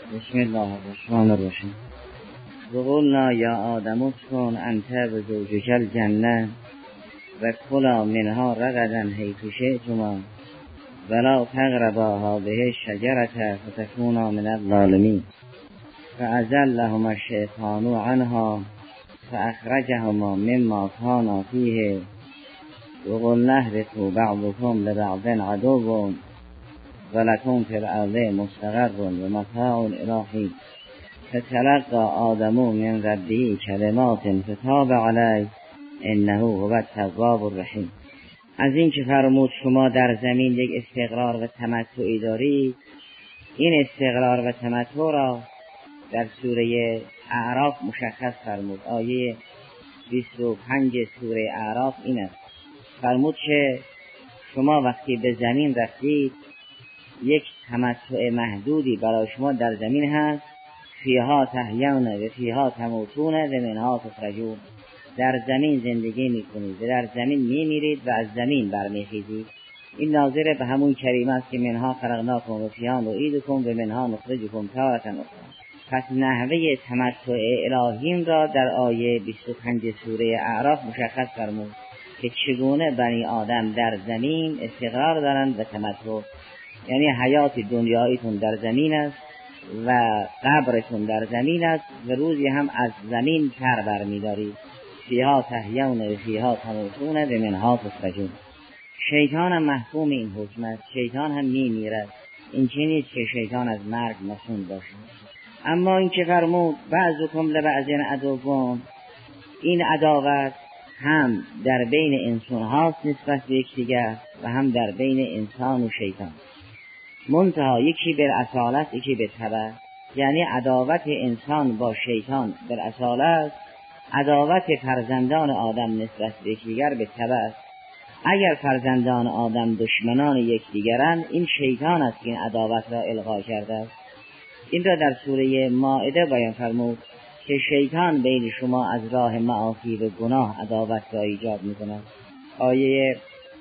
بسم الله الرحمن الرحیم. وقلنا یا آدم اسکن انت و زوجک الجنه و کلا منها رغدا حیث شئتما ولا تقربا هذه الشجرة فتكونا من الظالمین فأزلهما الشیطان عنها فأخرجهما مما كانا فيه وقلنا اهبطوا بعضكم لبعض عدو ولكم في الأرض مستقر ومتاع إلى حين فتلقى آدم من ربه کلمات فتاب علیه انه هو التواب الرحیم. از این که فرمود شما در زمین یک استقرار و تمتعی دارید، این استقرار و تمتع را در سوره اعراف مشخص فرمود. آیه 25 سوره اعراف این است. فرمود که شما وقتی به زمین رفتید یک تمتع محدودی برای شما در زمین هست، فیها تحیون و فیها تموتون و منها تخرجون. در زمین زندگی میکنید و در زمین میمیرید و از زمین برمیخیزید. این ناظر به همون کریمه است که منها خلقناکم و فیها نعیدکم و منها نخرجکم تارة اخرى. پس نحوه تمتع الهیم را در آیه 25 سوره اعراف مشخص فرمود که چگونه بنی آدم در زمین استقرار دارند و تمتع، یعنی حیات دنیاییتون در زمین است و قبرتون در زمین است و روزی هم از زمین پر برمیدارید. فیها تحیون و فیها تموتون و منها تخرجون. شیطان هم محکوم این حکم است. شیطان هم میمیرد. این چه نیست که شیطان از مرگ مصون باشد. اما این که فرمود بعضکم لبعض عدو، این عداوت هم در بین انسان هاست نسبت به یکدیگر و هم در بین انسان و شیطان. منتها یکی بالاصالت یکی به تبع، یعنی عداوت انسان با شیطان بالاصالت، عداوت فرزندان آدم نسبت به یکدیگر به تبع است. اگر فرزندان آدم دشمنان یکدیگرند، این شیطان است که این عداوت را القا کرده است. این را در سوره مائده بیان فرمود که شیطان بین شما از راه معاصی و گناه عداوت را ایجاد می‌کند. آیه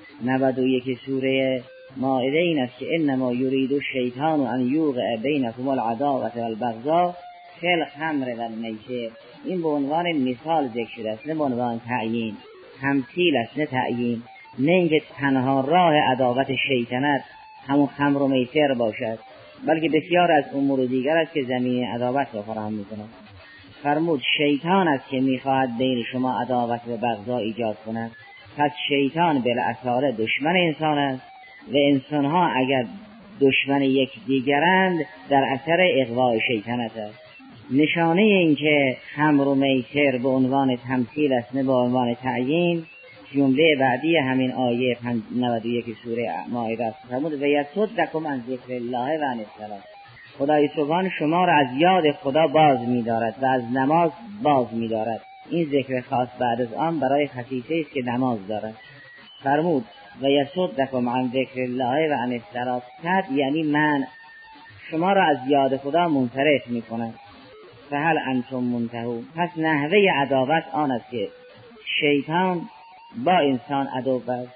91 سوره مائده این است که انما یرید الشیطان ان یوقع بینکم العداوة والبغضاء فی الخمر والمیسر. این به عنوان مثال ذکر شده است، نه به عنوان تعیین. تمثیل است نه تعیین. نه اینکه تنها راه عداوت شیطنت همون خمر و میسر باشد، بلکه بسیار از امور دیگر است که زمین عداوت را فراهم می‌کند. فرمود شیطان است که می‌خواهد بین شما عداوت و بغضا ایجاد کند. پس شیطان بالاصاله دشمن انسان است و انسان‌ها اگر دشمن یک دیگرند در اثر اغواء شیطنت است. نشانه این که خمر و میسر به عنوان تمثیل است نه به عنوان تعیین، جمله بعدی همین آیه 91 سوره مائده است. فرمود و یصدکم عن ذکر الله و عن الصلاة. خدای سبحان شما را از یاد خدا باز می‌دارد و از نماز باز می‌دارد. این ذکر خاص بعد از آن برای خصیصه است که نماز دارد. فرمود و یصدکم عن ذکر الله و عن الصلاة، یعنی من شما را از یاد خدا منصرف می‌کند. فهل انتم منتهون. پس نحوه عداوت آن است که شیطان با انسان عدو است.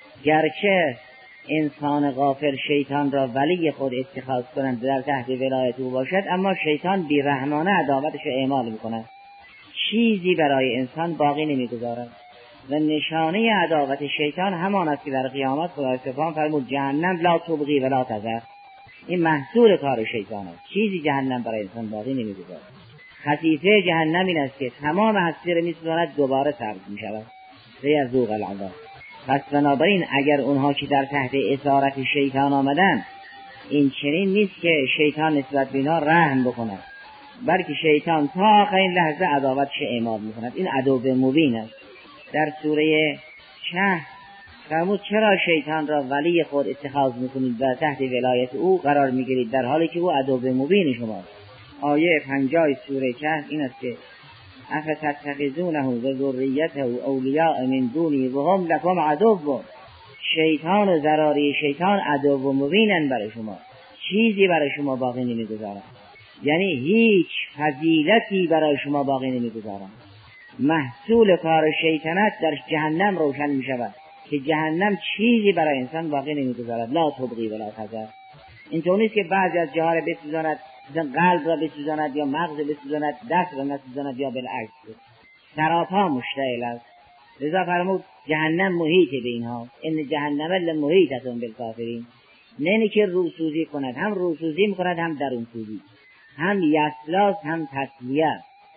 گرچه انسان غافل شیطان را ولی خود اتخاذ کنند در تحت ولایت او باشد، اما شیطان بی‌رحمانه عداوتش را اعمال می‌کند، چیزی برای انسان باقی نمی‌گذارد. و نشانه عداوت شیطان همان است که در قیامت خدای سبحان فرمود جهنم لا تبغی ولا تذر. این محصول کار شیطان است. چیزی جهنم برای انسان باقی نمی‌گذارد. خصیصه جهنم این است که تمام هستی را می‌سوزاند، دوباره سرد می‌شود. یذوق العذاب. پس بنابراین اگر اونها که در تحت اسارت شیطان آمدن، این چنین نیست که شیطان نسبت به اینها رحم بکند، بلکه شیطان تا آخرین لحظه عداوتش اعمال می‌کند. این عدو مبین است. در سوره شهر فرمود چرا شیطان را ولی خود اتخاذ می‌کنید و تحت ولایت او قرار می‌گیرید در حالی که او عدو مبین شماست. آیه 50 سوره شهر این است که افتتخذونه و ذریته اولیاء من دونی و هم لکم عدو. شیطان و ذراری شیطان عدو مبینن برای شما، چیزی برای شما باقی نمی‌گذارند، یعنی هیچ فضیلتی برای شما باقی نمی‌گذارند. محصول کار شیطنت در جهنم روشن می‌شود که جهنم چیزی برای انسان باقی نمی‌گذارد. لا تبغی ولا تذر. اینطور نیست که بعضی از جاها را بسوزاند قلب را بسوزاند یا مغز بسوزاند، دست را نسوزاند یا بالعکس سراپا مشتعل است. لذا فرمود جهنم محیط به اینها، ان جهنم لمحیطة بالکافرین. نه اینی که روسوزی کند، هم روسوزی میکند هم درون سوزی، هم یسلاست هم تسلیه.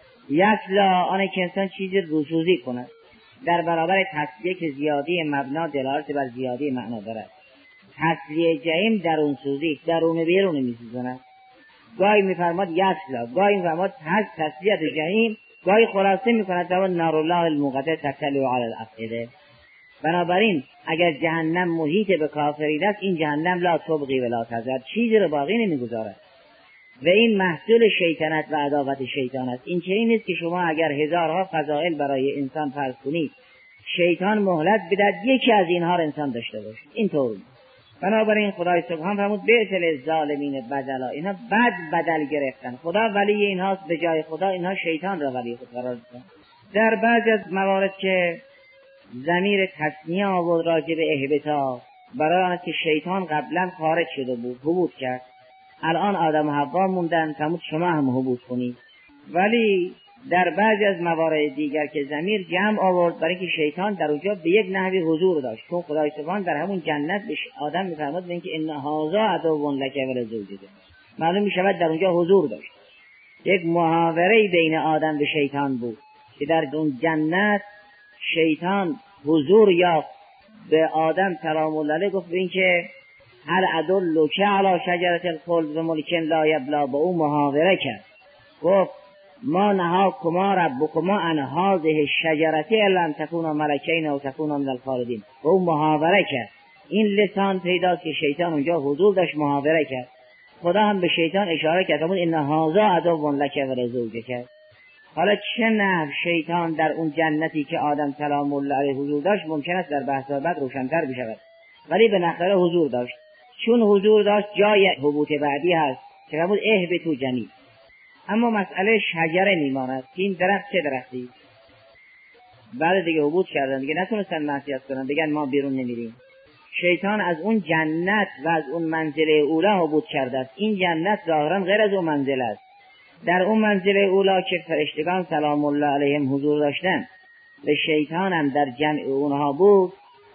یسلا آنه که انسان چیزی روسوزی کند، در برابر تسلیه که زیادی مبنا دلالت بر زیادی معنا دارد. تسلیه جهیم درون سوزی، درون بیرون میسوزاند. گاهی میفرماد یسلا، گاهی میفرماد تسلیه جهیم، گاهی خلاصه میکند در نار الله الموقده تطلع علی الافئده. بنابراین اگر جهنم محیط به کافرین است، این جهنم لا تبقی ولا تذر، چیزی رو باقی نمیگذارد و این محصول شیطنت و عداوت شیطان است. این چنین نیست که شما اگر هزارها فضائل برای انسان فرض کنید، شیطان مهلت بدهد یکی از اینها رو انسان داشته باشد، اینطور. بنابراین خدای سبحان فرمود بیت للظالمین بدلا، اینها بد بدل گرفتن، خدا ولی اینهاست، به جای خدا اینها شیطان را ولی خود قرار دادن. در بعضی از موارد که ضمیر تثنیه آورد راجع به اهبطا، برای آن که شیطان قبلا خارج شده بود، هبوط کرد، الان آدم و حوا موندن، فرمود شما هم هبوط کنید. ولی در بعضی از موارد دیگر که ضمیر جمع آورد، برای اینکه شیطان در اونجا به یک نحوی حضور داشت، چون خدای سبحان در همون جنت به آدم می‌فرماد به اینکه ان هذا عدو لک ولزوجک، معلوم می‌شود در اونجا حضور داشت. یک محاوره بین آدم و شیطان بود که در اون جنت شیطان حضور یافت، به آدم سلام الله علیه گفت به اینکه هل ادلک علی شجرة الخلد و ملک لا یبلی، با او محاوره کرد، گفت ما نهاکما ربکما عن هذه الشجرة الا ان تکونا ملکین او تکونا من الخالدین. با او محاوره کرد. این لسان پیداست که شیطان اونجا حضور داشت، محاوره کرد. خدا هم به شیطان اشاره کرد، فرمود ان هذا عدو لک ولزوجک. حالا چه نحو شیطان در اون جنتی که آدم سلام الله علیه حضور داشت ممکن است در بحث بعد روشن‌تر بشود، ولی به نخره حضور داشت. چون حضور داشت جای حبوط بعدی هست که فرمود اهبطوا جمیعا. اما مسئله شجره میماند که این درخت چه درختی؟ بعد دیگه حبوط کردن، دیگه نتونستن معصیت کنن، بگن ما بیرون نمیریم. شیطان از اون جنت و از اون منزله اولا حبوط کرده است. این جنت ظاهرا غیر از اون منزله است. در اون منزله اولا که فرشتگان سلام الله علیهم حضور داشتن و شیطان هم در جمع اونها بود،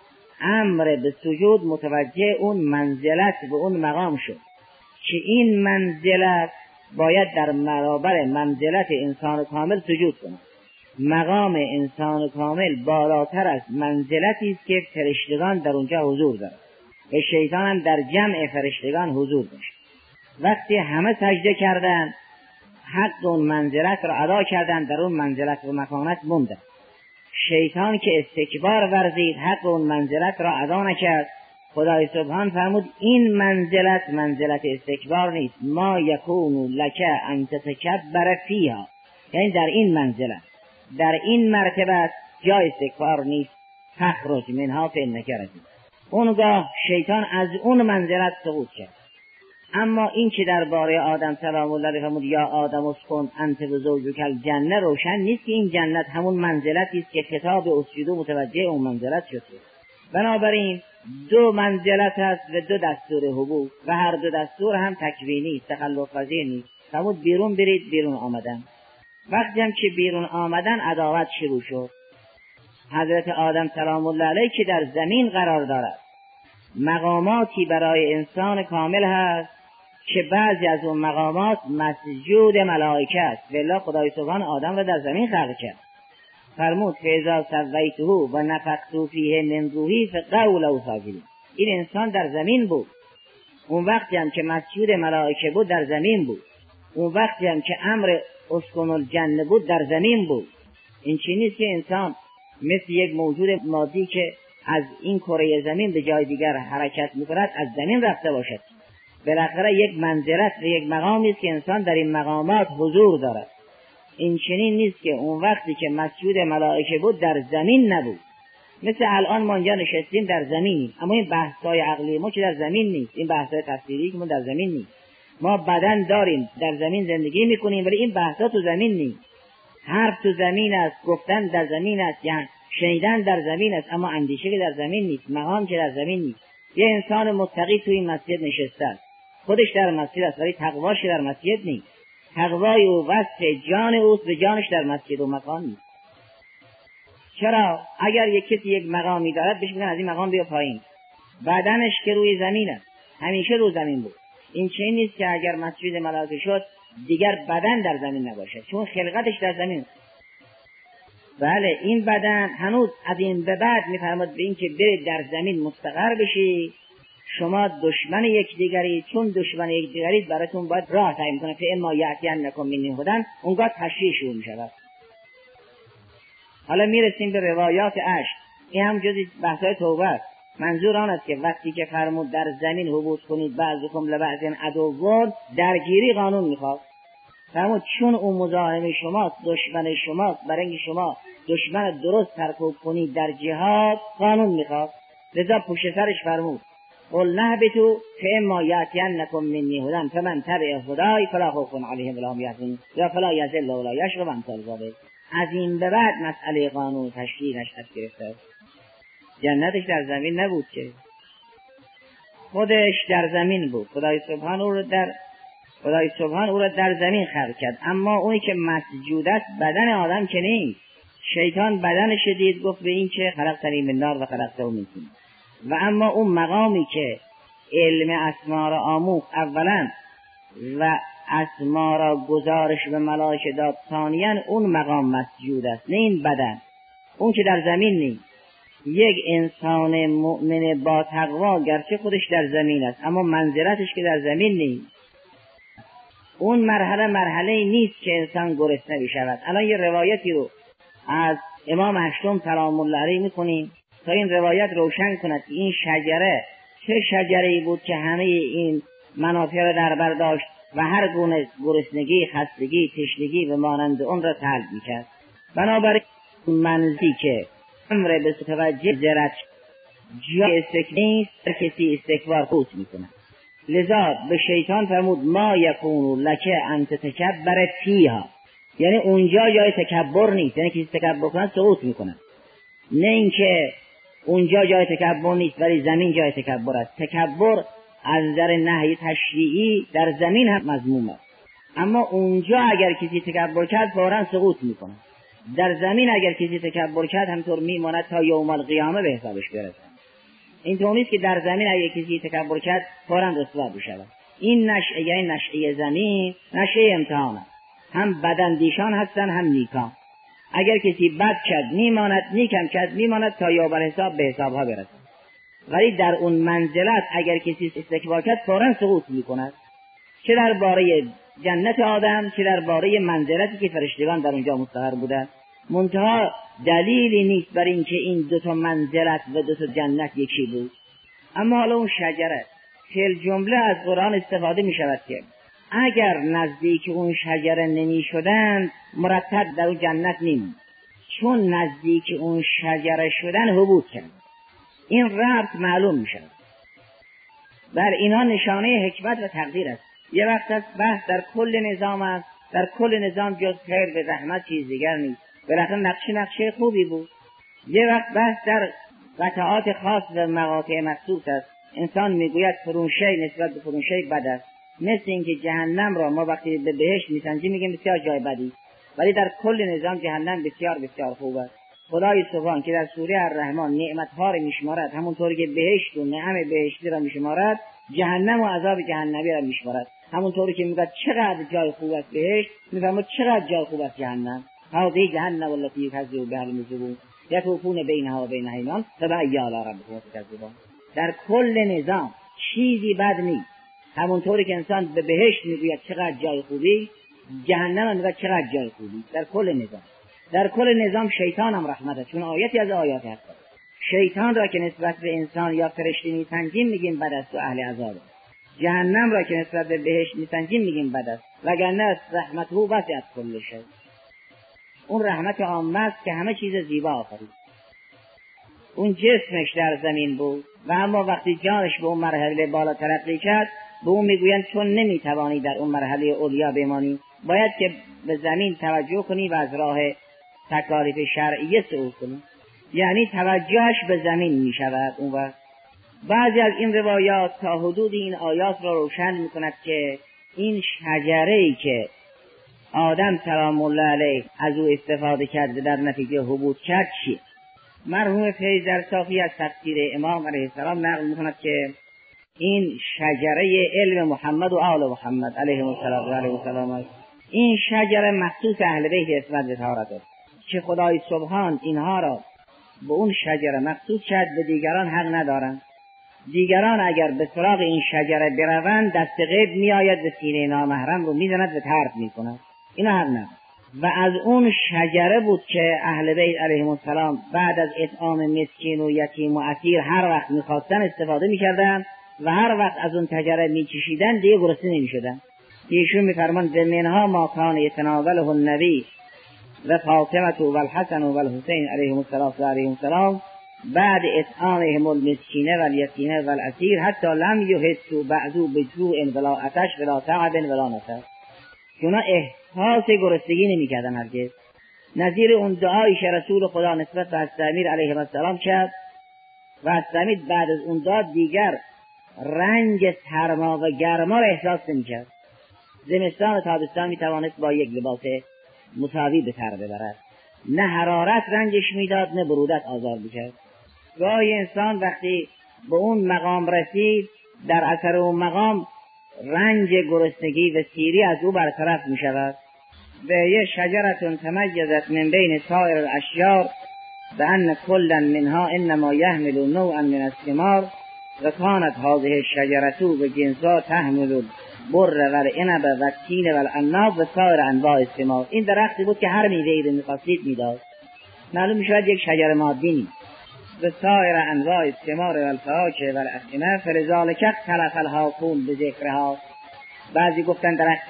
امر به سجود متوجه اون منزلت و اون مقام شد که این منزلت باید در برابر منزلت انسان کامل سجود کنه. مقام انسان کامل بالاتر از منزلتی است که فرشتگان در اونجا حضور دارند و شیطان هم در جمع فرشتگان حضور داشت. وقتی همه سجده کردند، حق اون منزلت را ادا کردند، در اون منزلت و مکانت موندند. شیطان که استکبار ورزید، حق اون منزلت را ادا نکرد. خدای سبحان فرمود این منزلت منزلت استکبار نیست، ما یکون لک ان تتکبر فیها، یعنی در این منزلت، در این مرتبه جای استکبار نیست، تخرج منها فانک رجیم. اونگاه شیطان از اون منزلت سقوط کرد. اما این که درباره آدم سلام الله علیه فرمود یا آدم اسکن انت و زوجک الجنه، روشن نیست که این جنت همون منزلتی است که کتاب اسجدوا متوجه اون منزلت شد. بنابراین دو منزلت است و دو دستور حبوط و هر دو دستور هم تکوینی است، تخلف پذیر نیست. فرمود بیرون برید، بیرون آمدن. وقتی هم که بیرون آمدن عداوت شروع شد. حضرت آدم سلام الله علیه که در زمین قرار دارد، مقاماتی برای انسان کامل هست که بعضی از اون مقامات مسجود ملائکه است، والله خدای سبحان آدم را در زمین خلق کرد. فرمود فاذا سویته و نفخت فیه من روحی فقعوا له ساجدین. این انسان در زمین بود، اون وقتی هم که مسجود ملائکه بود در زمین بود، اون وقتی هم که امر اسکن الجنه بود در زمین بود. این چیزی نیست که انسان مثل یک موجود مادی که از این کره زمین به جای دیگر حرکت میکند از زمین رفته باشد. بالاخره یک منزلت و یک مقامی است که انسان در این مقامات حضور دارد. این چنین نیست که اون وقتی که مسجود ملائکه بود در زمین نبود. مثل الان ما اینجا نشستیم در زمینیم، اما این بحث‌های عقلی ما که در زمین نیست، این بحث‌های تفسیری که ما در زمین نیست. ما بدن داریم، در زمین زندگی میکنیم، ولی این بحث‌ها تو زمین نیست. حرف تو زمین است، گفتن در زمین است، یعنی شنیدن در زمین است، اما اندیشه که در زمین نیست، مقام که در زمین نیست. یه انسان متقی تو این مسجد نشسته است، خودش در مسجد است ولی تقواش در مسجد نیست. تقوای او وصف جان اوست به جانش در مسجد و مکان نیست. چرا؟ اگر یک کسی یک مقامی دارد بهش میگن از این مقام بیا پایین، بدنش که روی زمین است، همیشه رو زمین بود. این چنین نیست که اگر مسجد ملائکه شد دیگر بدن در زمین نباشه، چون خلقتش در زمین است. بله این بدن هنوز از این به بعد میفرماد به این که برید در زمین مستقر بشی، شما دشمن یکدیگری، چون دشمن یکدیگرید براتون باید راه تعیین کنه که اما یأتینکم منی هدی، اونگاه تشریح شروع میشود. حالا میرسیم به روایات عشق. این هم جزی بحثای توبه است. منظور آن است که وقتی که فرمود در زمین حبوط کنید بعضکم لبعض عدو، درگیری قانون میخواد. فرمود چون اون مزاحم شماست، دشمن شماست، برای اینکه شما دشمن درست ترکوب کنید در جهاد قانون میخواد. لذا پشت سرش فرمود قل نهبتوا فاما یأتینکم منی هدی فمن تبع هدای فلا خوف علیهم ولا هم یحزنون یا فلا یضل ولا یشقی و امثال ذلک. از این به بعد مسئله قانون تشریع نشأت گرفته. جنتش در زمین نبود که، خودش در زمین بود. خدای سبحان او را در زمین خلق کرد. اما اونی که مسجود است بدن آدم که نیست. شیطان بدنش دید گفت به این که خلقتنی من نار و خلقته من طین. و اما اون مقامی که علم اسما را آموخت اولا و اسما را گزارش به ملائکه داد ثانیاً، اون مقام مسجود است، نه این بدن. اون که در زمین نیست. یک انسان مؤمن با تقوا گرچه خودش در زمین است اما منزلتش که در زمین نیست. اون مرحله نیست که انسان گرسنه بشود. الان یه روایتی رو از امام هشتم سلام الله علیه میکنیم تا این روایت روشن کند که این شجره چه شجره‌ای بود که همه این منافع را در بر داشت و هر گونه گرسنگی، خستگی، تشنگی و مانند اون را طلب میکرد. بنابراین منزی که امر به توجه زرد جای استکبار نیست، کسی استکبار خود میکنه. لذا به شیطان فرمود ما یکون لک ان تتکبر فیها، یعنی اونجا جای تکبر نیست، یعنی کسی تکبر کنه سقوط میکنه. نه اینکه اونجا جای تکبر نیست ولی زمین جای تکبر است. تکبر از نظر نهی تشریعی در زمین هم مذموم است، اما اونجا اگر کسی تکبر کرد فوراً سقوط میکنه. در زمین اگر کسی تکبر کرد همطور میماند تا یوم القیامه به حسابش برسه. این طور نیست که در زمین اگر کسی تکبر کرد فوراً رسوا بشود. این نشأه، یعنی نشأه زمین نشأه امتحان است. هم بداندیشان هستن هم نیکان. اگر کسی بد کرد میماند، نیکم کرد میماند تا یوم الحساب به حسابها برسه. ولی در اون منزلت اگر کسی استکبار کرد فوراً سقوط میکند، چه درباره جنت آدم چه درباره منزلتی که فرشتگان در اونجا مستقر بودند. منتها دلیلی نیست بر اینکه این دو تا منزلت و دو تا جنت یکی بود. اما حالا اون شجره فی جمله از قرآن استفاده می شود که اگر نزدیک اون شجره نمی شدند مرتب در اون جنت نمی، چون نزدیک اون شجره شدن حبوط کرد. این ربط معلوم می شود. بر اینا نشانه حکمت و تقدیر است. یه وقت است بحث در کل نظام است، در کل نظام جز خیر به رحمت چیز دیگر نیست. بالاخره نقشه خوبی بود. یه وقت بحث در قطعات خاص و مقاطع مخصوص است. انسان میگوید فرونشی نسبت به فرونشی بد است. مثل اینکه جهنم را ما وقتی به بهشت میسنجیم میگیم بسیار جای بدی، ولی در کل نظام جهنم بسیار بسیار خوب است. خدای سبحان که در سوره الرحمن نعمت‌ها را میشمارد، همونطوری که بهشت و نعم بهشتی را میشمارد، جهنم و عذاب جهنمی را میشمارد. همونطوری که میگه چقدر جای خوب است بهشت، میفهمه چقدر جای خوب است جهنم. هذه جهنم التي يكذب بها المجرمون يطوفون بينها وبين حمیم فبأي آلاء ربكما تكذبان. در کل نظام چیزی بد نیست. همونطوری که انسان به بهشت میگوید چقدر جای خوبی، جهنم هم میگه چقدر جای خوبی. در کل نظام، در کل نظام شیطان هم رحمت است، چون آیتی از آیات هست. شیطان را که نسبت به انسان یا فرشته میسنجیم میگیم بد است و اهل عذاب. جهنم را که نسبت به بهشت میسنجیم میگیم بد است، وگرنه رحمت او وسعت کل شی. اون رحمت عامه است که همه چیز زیبا آفرید. اون جسمش در زمین بود و اما وقتی جانش به اون مرحله بالا ترقی کرد، به اون میگویند چون نمیتوانی در اون مرحله اولیا بمانی، باید که به زمین توجه کنی و از راه تکالیف شرعیه صعود کنی. یعنی توجهش به زمین میشود اون وقت. بعضی از این روایات تا حدود این آیات را روشن میکند که این شجره‌ای که آدم سلام الله علیه از او استفاده کرد و در نتیجه حبوط کرد چیه؟ مرحوم فیض در صافی از تفسیر امام علیه السلام نقل میکند که این شجره علم محمد و آل محمد علیه السلام است. این شجره مخصوص اهل بیت عصمت و طهارت است که خدای سبحان اینها را به اون شجره مخصوص کرد و دیگران حق ندارند. دیگران اگر به سراغ این شجره بروند دست غیب میآید و سینه نامحرم رو میزند و طرد میکند. اینا حق ندارند. و از اون شجره بود که اهل بیت علیهم السلام بعد از اطعام مسکین و یتیم و اسیر هر وقت میخواستن استفاده میکردن و هر وقت از اون شجره میچشیدن دیگه گرسنه نمیشدن. ایشون میفرماند منها ما کان یتناوله النبی و فاطمه و الحسن و الحسین علیهم السلام بعد اطعامهم المسکین و الیتیم و الاسیر حتی لم یحسوا بعضو بجوع ولا عطش ولا تعب ولا نصب. اونا احساس گرسنگی نمی‌کردن هرگز. نظیر اون دعایی که رسول خدا نسبت به حضرت امیر علیه السلام کرد و حضرت امیر بعد از اون دعا دیگر رنج سرما و گرما را احساس نمی‌کرد. زمستان و تابستان می‌توانست با یک لباس مساوی به سر ببرد. نه حرارت رنجش میداد نه برودت آزار می‌کرد. گاهی انسان وقتی به اون مقام رسید در اثر اون مقام رنج گرسنگی و سیری از او برطرف می شود. و یه شجرتون تمیزت من بین سایر الاشجار بأن کلا منها انما یحمل نوعا من الثمار و کانت هذه الشجرة بجنسها تحمل بر و العنب و التین و العناب و سایر انواع الثمار. این درختی بود که هر میوه‌ای رو می‌خواستید میداد. معلوم می‌شود یک شجره مادی نیست. و سایر انواع الثمار و الفواکه و الاطعمه فلذلک اختلف الحاکون بذکرها. بعضی گفتن درخت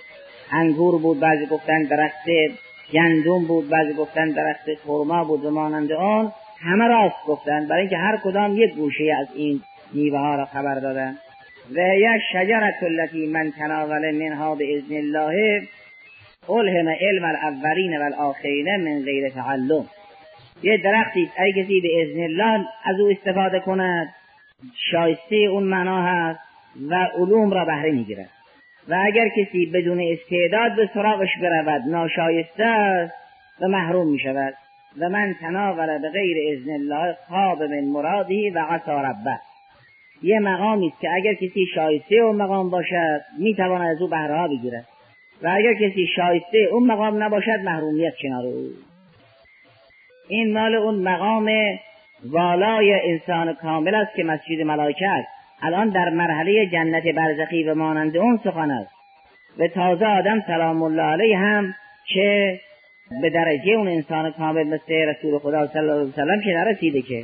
انگور بود، بعضی گفتن درخت گندم بود، بعضی گفتن درخت خرما بود و مانند آن. همه راست گفتن برای اینکه هر کدام یک گوشه از این میوه ها را خبر دادن. و یا شجرة التي من تناول منها باذن الله الهم علم الاولین و الاخرین من غیر تعلم. یه درختی است اگه کسی به اذن الله از او استفاده کند شایسته اون معنا هست و علوم را بهره میگیرد و اگر کسی بدون استعداد به سراغش برود ناشایسته است و محروم میشود. و من تناول به غیر اذن الله خواب من مرادی و عصی ربه. یه مقامی است که اگر کسی شایسته اون مقام باشد میتواند از او بهره ها بگیرد و اگر کسی شایسته اون مقام نباشد محرومیت کنار او. این مال اون مقام والای انسان کامل است که مسجد ملائکه است. الان در مرحله جنت برزخی و مانند اون سخن است و تازه آدم سلام الله علیه هم که به درجه اون انسان کامل مثل رسول خدا صلی الله علیه وسلم که نرسیده که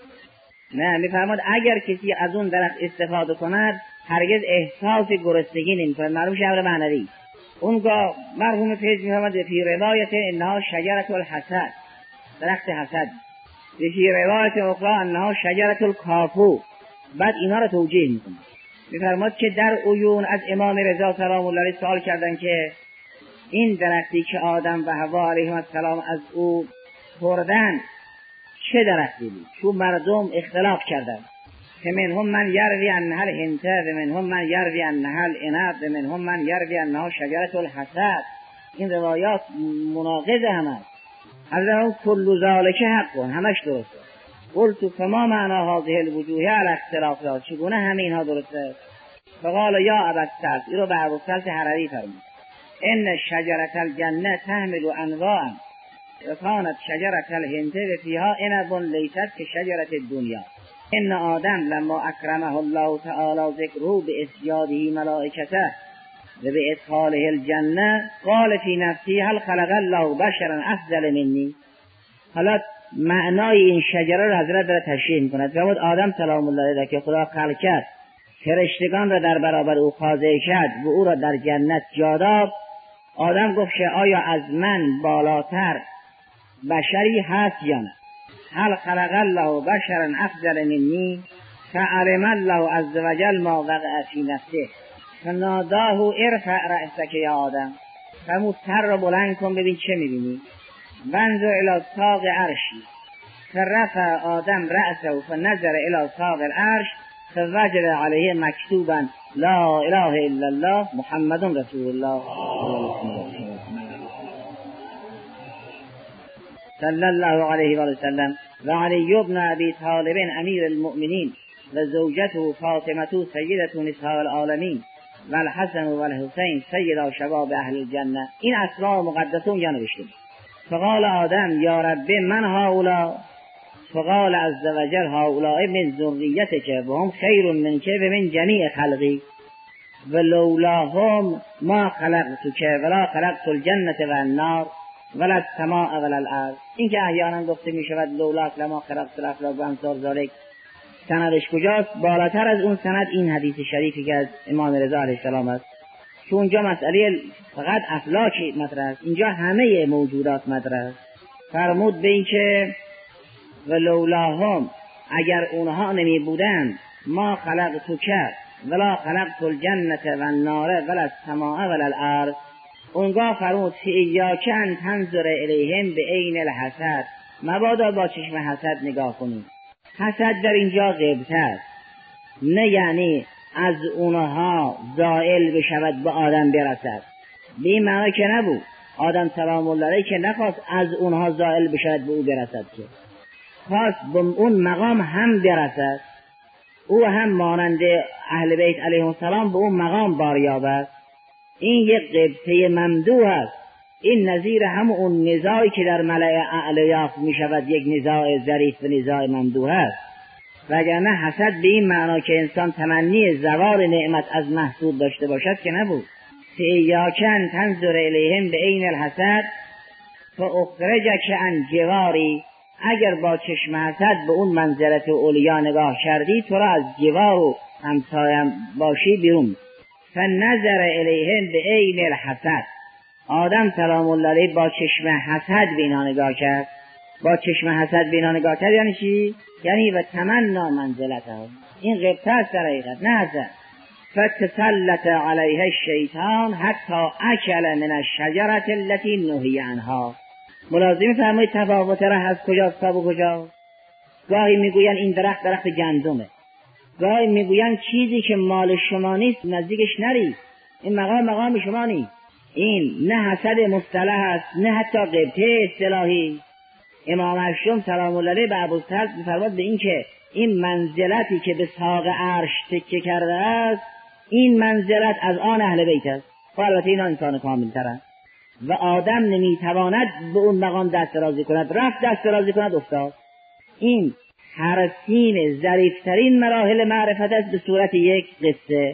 نه. میفرماد اگر کسی از اون درخت استفاده کند هرگز احساس گرسنگی نمی‌کند. معلوم شهر معنوی اونگاه مرحوم فیض میفرماد فی روایت انها شجرة الحسد، درخت حسد. فی روایت اخرى انها شجرة الکافو. بعد اینا رو توجیه میکنه. میفرماد که در عیون از امام رضا سلام الله علیه سوال کردن که این درختی که آدم و حوا علیهم السلام از او خوردن چه درختی بود؟ چون مردم اختلاف کردن که منهم من یروی انها الهنته و منهم من یروی انها العنب و منهم من یروی انها شجرة الحسد. این روایات مناقض هم است. حضرت کل ذالک حق همش درسته. قلت فما معنی هذه الوجوه علی اختلافات، چگونه همه اینها درسته؟ فقال یا ابا السلط، این رو به ابو السلط حرری فرمود ان شجرة الجنه تحمل انواعا و کانت شجرة الهند فیها عنب لیست کشجرة الدنیا. ان آدم لما اکرمه الله تعالی ذکره باسجاده ملائکته و بادخاله الجنه قال فی نفسه هل خلق الله بشرا افضل منی. حالا معنای این شجره را حضرت داره تشریح میکند. فرمود آدم سلام الله علیه که خدا خلق کرد، فرشتگان را در برابر او خاضع کرد و او را در جنت جا داد. آدم گفت که آیا از من بالاتر بشری هست یا نه؟ هل خلق الله بشرا افضل منی؟ فعلم الله عز وجل ما وقع فی نفسه فناداه ارفع رأسک یا آدم. فرمود سر را بلند کن ببین چه میبینی. وانظر الی ساق عرشی فرفع آدم رأسه فنظر الی ساق العرش فوجد علیه مکتوبا لا اله الا الله محمد رسول الله صلی الله علیه و سلم و علی ابن ابی طالب امیر المؤمنین و زوجته فاطمه سیدة نساء العالمین و الحسن و الحسین سید شباب اهل الجنه. این اسماء مقدسون یا نوشته. فقال آدم یا رب من هؤلاء؟ فقال عز وجل هؤلاء من ذریتک و هم خیر منک و من جمیع خلقی و لولاهم ما خلقتک ولا خلقت الجنة و النار ولا السماء ولا الارض. این که احیانا گفته می شود لولاک لما خلقت الافلاک و امثال ذالک، سندش کجاست؟ بالاتر از اون سند این حدیث شریفی که از امام رضا علیه السلام است، چون اونجا مسئله فقط افلاک مطرح است، اینجا همه موجودات مطرح است. فرمود به این که و لولاهم، اگر اونها نمی بودند، ما خلقتک ولا خلقت الجنة و النار ولا السماء ولا الارض. اونگاه فرمود ایاک ان تنظر الیهم به عین الحسد، مبادا با چشم حسد نگاه کنید. حسد در اینجا غیبت است، نه یعنی از اونها زائل بشود به آدم برسد، به این معنی که نبود. آدم سلام الله علیه که نخواست از اونها زائل بشود به او برسد، که خواست به اون مقام هم برسد، او هم مانند اهل بیت علیهم السلام به اون مقام بار یابد. این یک غیبته ممدوح است. این نظیر هم اون نزاعی که در ملأ اعلی یافت می شود، یک نزاع ظریف و نزاع ممدوح است. وگرنه حسد به این معنا که انسان تمنی زوال نعمت از محسود داشته باشد که نبود. ایاک ان تنظر الیهم به عین الحسد فاخرجک عن جواری، اگر با چشم حسد به اون منزلت اولیا نگاه کردی، تو را از جوار و همسایم باشی بیرون. فنظر الیهم به عین الحسد، آدم سلام الله علیه با چشم حسد به اینا نگاه کرد. با چشم حسد به اینا نگاه کرد یعنی چی؟ یعنی و تمنا منزلته. این غیبت است در حقیقت، نه حسد. فتسلط علیه الشیطان حتی اکل من الشجرة التي نهی عنها. ملازم فرمایید تفاوت راه از کجاست تا به کجا؟ گاهی میگوین این درخت گندمه، گاهی میگوین چیزی که مال شما نیست نزدیکش نری، این مقام شما نیست. این نه حسد مصطلح است، نه حتی غیبته اصطلاحی. امام هشتم سلام الله علیه به ابوالطلحه می‌فرماد به این که این منزلتی که به ساق عرش تکیه کرده است، این منزلت از آن اهل بیت است. و البته اینا انسان کامل‌ترند و آدم نمیتواند به اون مقام دست درازی کند، رفت دست درازی کند افتاد. این حرسین ظریفترین مراحل معرفت است به صورت یک قصه.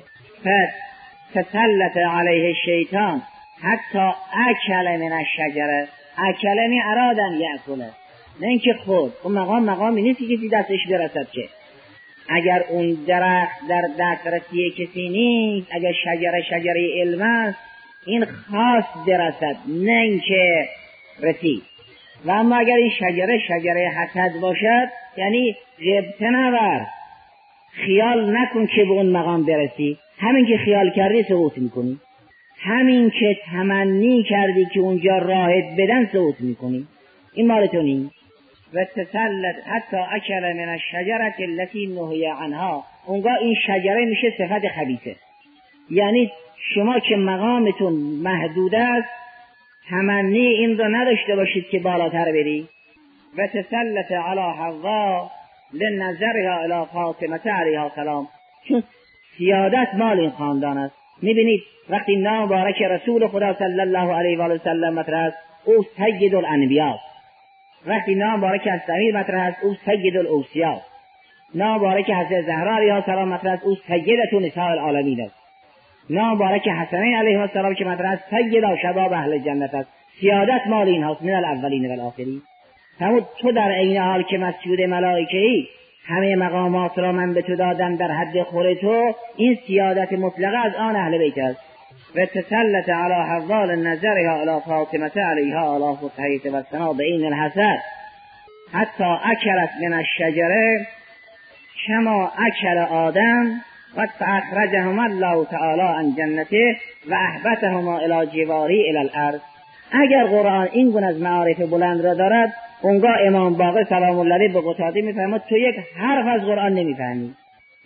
فتسلط علیه الشیطان حتی اکل من الشجره، اکلنی ارادن یأکله، نه اینکه خود اون مقامی نیست که کسی دستش برسد. که اگر اون درخت در دسترسی کسی نیست، اگر شجره علم است، این خاص برسد، نه اینکه رسید. و اما اگر این شجره حسد باشد، یعنی غیبت نبر، خیال نکن که به اون مقام برسی. همین که خیال کردی سقوط میکنی، همین که تمنی کردی که اونجا راحت بدن سقوط میکنی. این مال تو نیست. و تسلط حتی اکل من الشجرة التي نهی عنها، اونگاه این شجره میشه صفت خبیثه. یعنی شما که مقامتون محدود است، تمنی این را نداشته باشید که بالاتر بری. و تسلط علی حوا لنظرها الی فاطمه علیها السلام، چون سیادت مال این خاندان است. میبینید وقتی نام مبارک رسول خدا صلی الله علیه و آله وسلم مطرح است، او سید الانبیا. وقتی نام مبارک از امیر مطرح است، او سید الاوصیا. نام مبارک حضرت زهرا علیها السلام مطرح است، او سیدة نساء العالمین است. نام مبارک حسنین علیه السلام که مطرح است، سید شباب اهل جنت است. سیادت مال این هاست، من الاولین و الاخرین. فرمود تو در عین حال که مسجود ملائکه‌ای، همه مقامات را من به تو دادم در حد خور تو، این سیادت مطلقه از آن اهل بیت است. و تسلط علی حوا لنظرها الی فاطمه علیها الی فتحیت و الثنا بعین الحسد حتی اکلت من الشجره کما اکل آدم و فاخرجهما الله تعالی عن جنته و احبتهما الی جواری الی الارض. اگر قرآن این گونه از معارف بلند را دارد، اونگاه امام باقر سلام الله علیه به قتاده میفرماد تو یک حرف از قرآن نمیفهمی.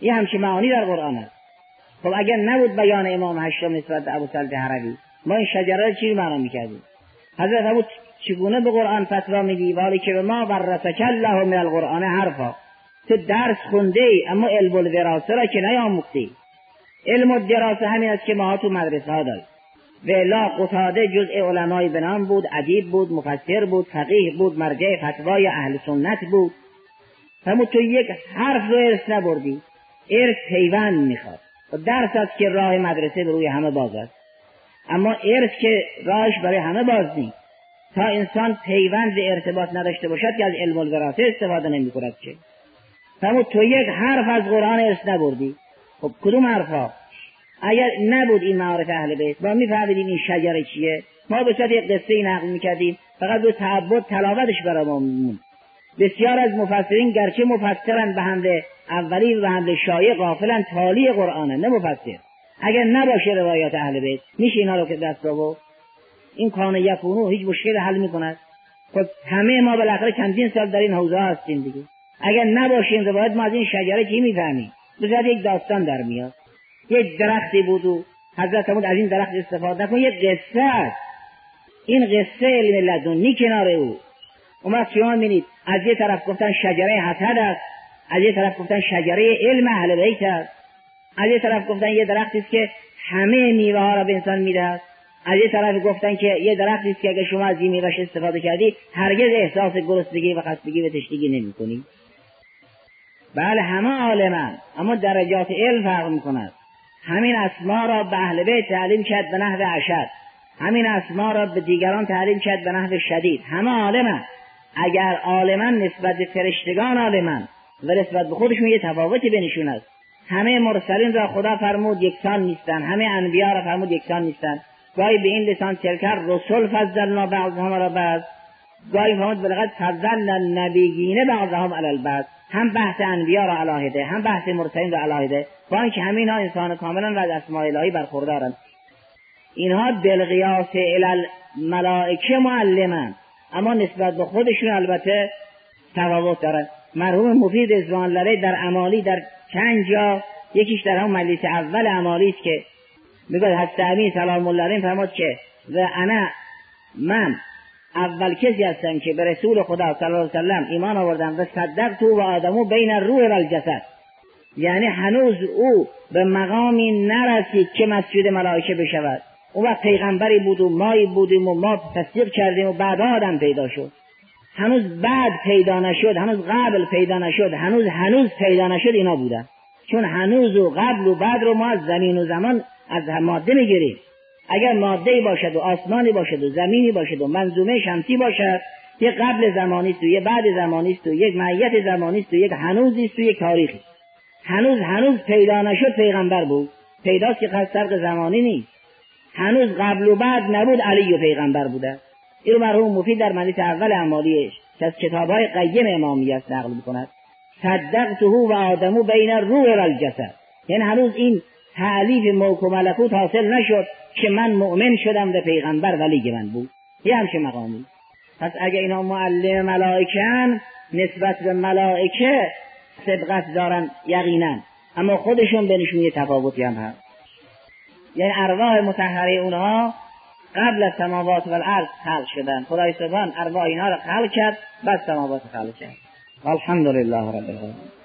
این همچین معانی در قرآن است. خب اگر نبود بیان امام هشتم نسبت به ابوسعید هروی، ما این شجره رو چی معنا میکردیم؟ حضرت ابو چگونه به قرآن فتوا میدی؟ والی که به ما ورثک الله من القرآن حرفا، تو درس خونده ای اما علم الوراثه را که نیاموختی. علم الدراسه همین است که ما تو مدرسه ها داریم. و الا قتاده جزء علمای بنام بود، ادیب بود، مفسر بود، فقیه بود، مرجع فتوای اهل سنت بود. همون تو یک حرف رو ارث نبردی. ارث پیوند میخواد و درس است که راه مدرسه به روی همه باز است، اما ارث که راهش برای همه باز نیست. تا انسان پیوند ارتباط نداشته باشد که از علم الوراثه استفاده نمی کند. چه همون تو یک حرف از قرآن ارث نبردی. خب کدوم حرفا؟ اگر نبود این معارف اهل بیت ما میفهمیدیم این شجره چیه، ما به صورت یک قصه نقل میکردیم، فقط به تعبد تلاوتش برامون میمون. بسیار از مفسرین گرچه مفسرن به حمل اولی و به حمل شایع، غافلن تالی قرآنه نه مفسر. اگر نباشه روایات اهل بیت میشه اینا رو که دست رو این کان یکونو هیچ مشکل حل میکند. خب همه ما بالاخره چندین سال در این حوزه هستیم دیگه. اگر نباشه این روایت ما از این شجره چی میفهمیم؟ بذار یک داستان در میاد. یک درختی بود و حضرت فرمود از این درخت استفاده نکن، یک قصه است. این قصه علم لدنی کنار او. اما شما می‌بینید از یه طرف گفتن شجره حسد است، از یه طرف گفتن شجره علم اهل بیت است، از یه طرف گفتن یه درختی است که همه میوه ها را به انسان میدهد، از یه طرف گفتن که یه درختی است که اگه شما از این میوهش استفاده کردی هرگز احساس گرسنگی و خستگی و تشنگی نمی‌کنی. بله همه عالمن، اما درجات علم فرق می‌کند. همین اسما را به اهل بیت تعلیم کرد به نحو اشد، همین اسما را به دیگران تعلیم کرد به نحو شدید. همه عالمن. اگر عالمن نسبت به فرشتگان عالمن و نسبت به خودشون یه تفاوتی بینشون است. همه مرسلین را خدا فرمود یکسان نیستن، همه انبیا را فرمود یکسان نیستن. گاهی به این لسان تلکر رسول فضلنا بعضهم علی بعض، گاهی فرمود ولقد فضلنا النبیین بعضهم علی البعض. هم بحث انبیا را علاهده، هم بحث مرسلین را علاهده، با اینکه همین ها انسان کاملا و از اسماء الهی برخوردارند. اینها بالقیاس الی الملائکه معلمن، اما نسبت به خودشون البته تفاوت دارند. مرحوم مفید رضوان‌الله در امالی در چند جا، یکیش در همون مجلس اول امالی است که میگه حضرت امین سلام الله علیه فرمود که و من اول کسی هستم که به رسول خدا صلی الله علیه وسلم ایمان آوردم و صدقت و آدمو بین الروح و الجسد. یعنی هنوز او به مقامی نرسید که مسجد ملائکه بشود. او وقت پیغمبری بود و مایی بودیم و ما تصدیق کردیم و بعد آدم پیدا شد. هنوز بعد پیدا نشد، هنوز قبل پیدا نشد، هنوز پیدا نشد. اینا بودن. چون هنوز و قبل و بعد رو ما از زمین و زمان از ماده میگیریم. اگر ماده‌ای باشد و آسمانی باشد و زمینی باشد و منظومه شمسی باشد، یک قبل زمانی است و یک بعد زمانی است و یک معیت زمانی است و یک هنوزی است و یک تاریخی. هنوز پیدا نشد پیغمبر بود. پیداست که فرق زمانی نیست. هنوز قبل و بعد نبود علی و پیغمبر بوده. این مرحوم مفید در مجلس اول امالیش که از کتاب‌های قیم امامیه است نقل می‌کند. صدقته و آدمو بین الروح و الجسد. یعنی هنوز این تعلیف ملک و ملکوت حاصل نشد که من مؤمن شدم و پیغمبر ولی من بود. یه همچه مقامی. پس اگه اینا معلم ملائکه‌اند، نسبت به ملائکه سبقت دارن یقینا، اما خودشون بینشون یه تفاوتی هم هست. یعنی ارواح مطهره اونها قبل از سماوات و الارض خلق شدن. خدای سبحان ارواح اینها را خلق کرد بعد سماوات خلق کرد. الحمدلله رب العالمین.